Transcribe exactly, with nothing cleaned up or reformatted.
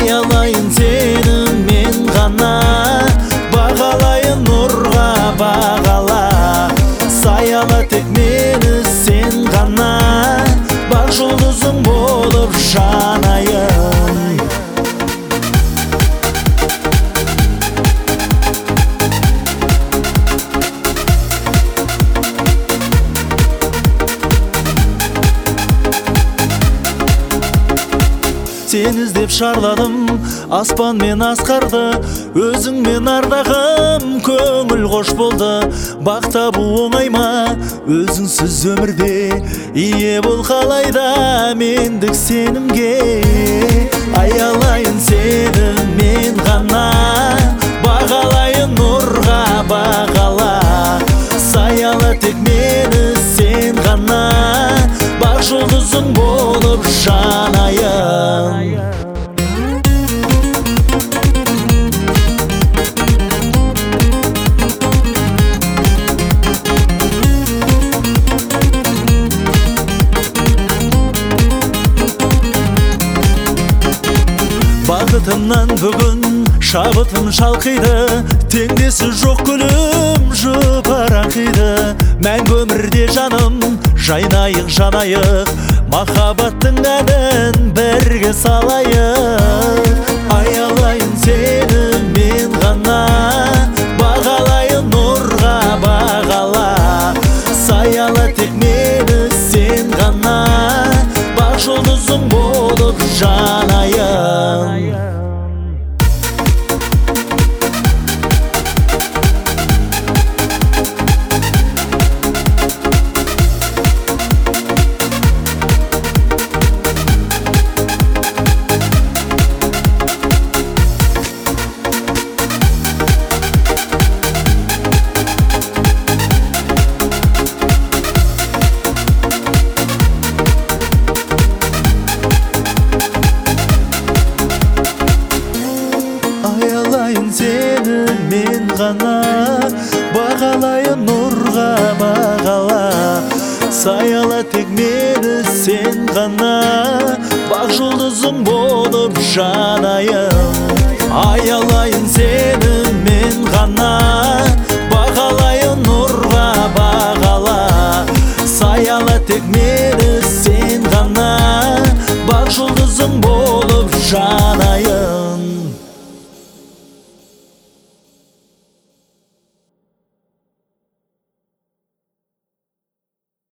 аялайын сені мен ғана, бағалайын нұрға бағала. Саяла тек мені сен ғана, бақ жұлдызың болып жанайын. Сен іздеп шарладым аспан мен асқарды, өзіңмен ардағым көңіл қош болды. Бақ табу оңай ма өзіңсіз өмірде, ие бол қалайда мендік сенімге. Аялайын сені мен ғана, бағалайын нұрға бағала. Саяла тек мені сен ғана, бақ жұлдызың болып жанайын. Бақытымнан бүгін шабытым шалқиды, теңдесі жоқ гүлім жұпар аңқиды. Мәңгі өмірде жаным жайнайық жанайық, махаббаттың әнін бірге салайық. Аялайын сені мен ғана, бағалайын нұрға бағала. Саяла тек мені сен ғана, бақ жұлдызың болып жанайын. Аялайын сені мен ғана, бағалайын нұрға бағала. Саяла тек мені сен ғана, бақ жұлдызың болып жанайын. Аялайын сені мен ғана, бағалайын нұрға бағала. Саяла тек мені сен ғана, бақ жұлдызың